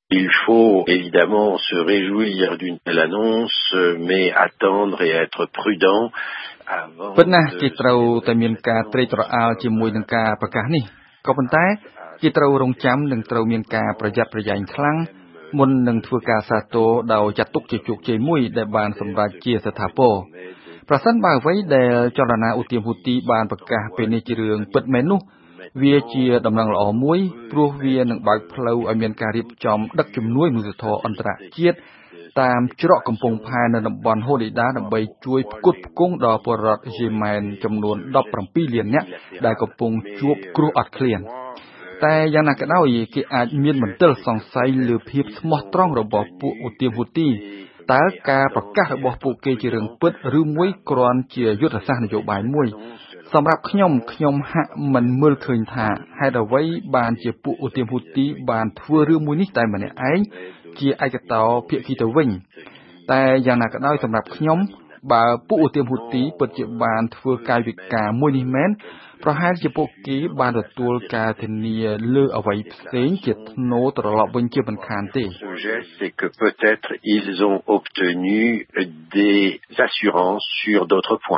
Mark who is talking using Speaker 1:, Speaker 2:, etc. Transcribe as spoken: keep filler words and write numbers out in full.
Speaker 1: Il faut évidemment se réjouir d'une telle annonce, mais attendre et être prudent avant de
Speaker 2: គេត្រូវតែមានការត្រេកត្រអាលជាមួយនឹងការប្រកាសនេះក៏ប៉ុន្តែគេត្រូវរងចាំនិងត្រូវមានការប្រយ័ត្នប្រយែងខ្លាំងមុននឹងធ្វើការសាទរដោយចាត់ទុកជាជោគជ័យមួយដែលបានសម្រេចជាស្ថាពរប្រសិនបើអ្វីដែលចលនាឧទាមហូទីបានប្រកាសពេលនេះជារឿងពិតមែននោះវាជាដំណឹងល្អមួយព្រោះវានឹងបើកផ្លូវឲ្យមានការរៀបចំដឹកជំនួយមនុស្សធម៌អន្តរជាតិតាមច្រកកំពង់ផែនៅតំបន់ហូឌីដាដើម្បីជួយផ្គត់ផ្គង់ដល់ពលរដ្ឋយេម៉ែនចំនួនដប់ប្រាំពីរលាននាក់ដែលកំពុងជួបគ្រោះអត់ឃ្លានតែយ៉ាងណាក៏ដោយគេអាចមានមន្ទិលសង្ស័យលើភាពស្មោះត្រង់របស់ពួកឧទាមហូទីតើការប្រកាសរបស់ពួកគេជារឿងពិតឬមួយគ្រាន់ជាយុទ្ធសាស្ត្រនយោបាយមួយសម្រាប់ខ្ញុំខ្ញុំហាក់មិនមើលឃើញថាហេតុអ្វីបានជាពួកឧទាមហូទីបានធ្វើរឿងមួយនេះតែម្នាក់ឯងជាឯកតោភាគីទៅវិញតែយ៉ាងណាក៏ដោយសម្រាប់ខ្ញុំបើពួកឧទាមហូទីពិតជាបានធ្វើកាយវិការមួយនេះមែនប្រហែលជាពួកគេបានទទួលការធានាលើអ្វីផ្សេងជាថ្នូរត្រឡប់វិញជាមិនខានទេ
Speaker 1: c'est que peut-être ils ont obtenu des assurances sur d'autres points